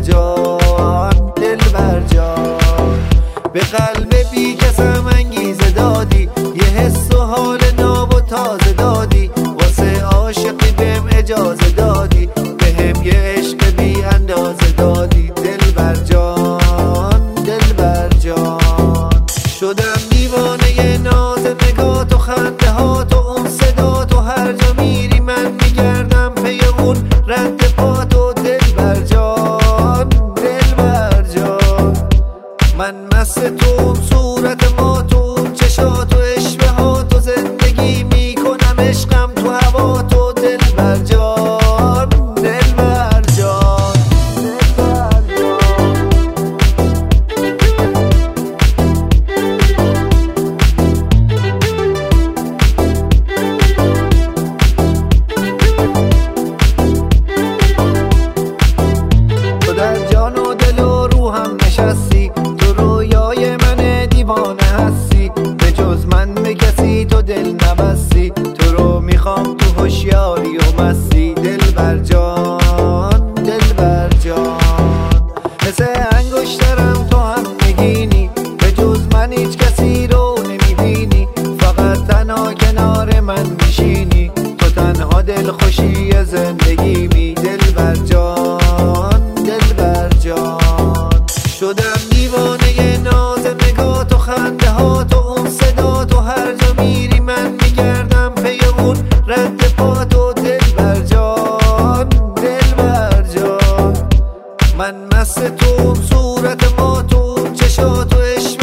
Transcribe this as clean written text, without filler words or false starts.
جان دلبر جان. به قلب بی کسم انگیزه دادی، یه حس و حال ناب و تازه دادی، واسه عاشقی بهم اجازه دادی، بهم یه عشق بی اندازه دادی دلبر جان دلبر جان. شدم دیوانه ناز نگات و خنده هات و اون صدات و هر جا میری من میگردم پی اون رد پات و دلبر جان دلبر جان. من مست تو اون صورت ما تو اون چشات و اشبهات و زندگی میکنم عشقم تو هوا تو دلبر جان دلبر جان دلبر جان. تو در جان و دل و روحم نشستی، تو رویای من دیوانه هستی، به جز من به کسی تو دل نبستی، تو رو میخوام تو هوشیاری و مستی دلبر جان دلبر جان. مثل انگشترم تو هم نگینی، به جز من هیچ کسی رو نمیبینی، فقط تنها کنار من میشینی، تو تنها دلخوشی زندگی می دلبر جان دلبر جان. شدم دیوانه ناز نگات و خنده هات و اون صدات و هر جا میری من میگردم پی اون رد پات و دلبر جان دلبر جان. من مست تو اون صورت ما تو اون چشات و